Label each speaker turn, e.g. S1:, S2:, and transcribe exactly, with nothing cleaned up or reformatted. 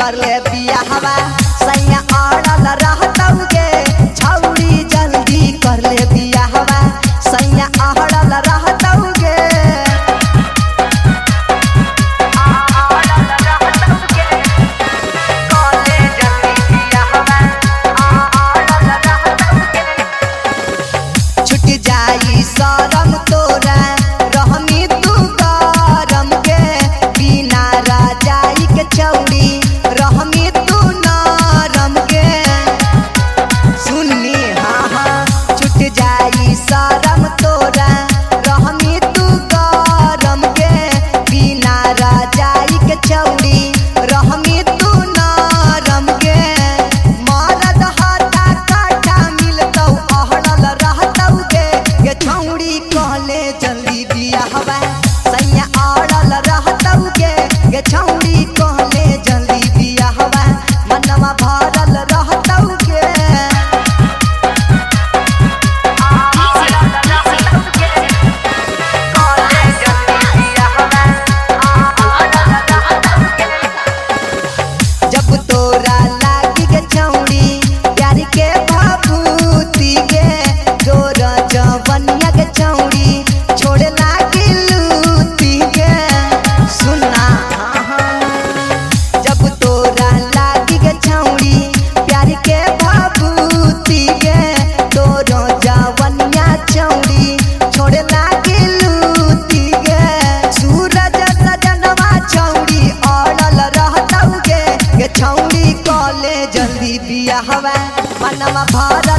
S1: कर ले बियाहवा सैया अड़ल रहतौगे छौड़ी जल्दी कर ले बियाहवा सैया अड़ल रहतौगे छुट जाई शरम तोरा रहमी तू गरम के बिना राजाई के चौड़ी रहमी तू नरम के सुननी हाँ हाँ छुट जाई शरम तोरा रहमी तू गरम के बिना राजाई के चौड़ी रहमी तू नरम के मरद हाथा काटा मिलतौ अहड़ल रहतौगे ये छौड़ी कहले जल्दी बियाहवा सैया अड़ल रहतौगे ये छौड़ी कहले जल्दी बियाहवा मनवा भरल रहतौगे जब तोरा लागी के छौड़ी प्यार के भाभूती के जोर जवनिया के छौड़ी छोड़े लागी लूती के सुनना हाँ हाँ जब तोरा लागी के छौड़ी प्यार के भाभूती के तोर जवनिया छौड़ी छोड़े लागी लूती के सूरज सजनवा छौड़ी अड़ल रहतौगे ये छौड़ी कहले जल्दी बियाहवा मनवा भर